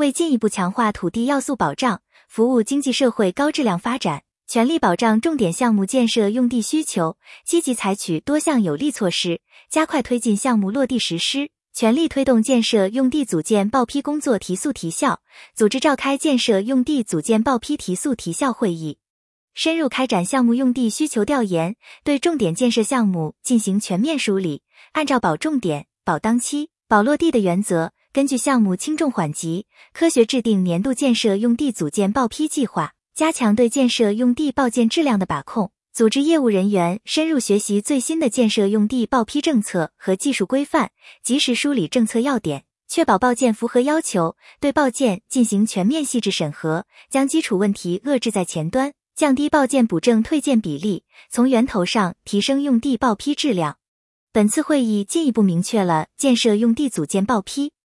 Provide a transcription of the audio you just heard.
为进一步强化土地要素保障，服务经济社会高质量发展，全力保障重点项目建设用地需求，积极采取多项有力措施，加快推进项目落地实施，全力推动建设用地组件报批工作提速提效，组织召开建设用地组件报批提速提效会议，深入开展项目用地需求调研，对重点建设项目进行全面梳理，按照保重点、保当期、保落地的原则，根据项目轻重缓急，科学制定年度建设用地组件报批计划，加强对建设用地报件质量的把控，组织业务人员深入学习最新的建设用地报批政策和技术规范，及时梳理政策要点，确保报件符合要求，对报件进行全面细致审核，将基础问题遏制在前端，降低报件补正退件比例，从源头上提升用地报批质量。本次会议进一步明确了建设用地组件报批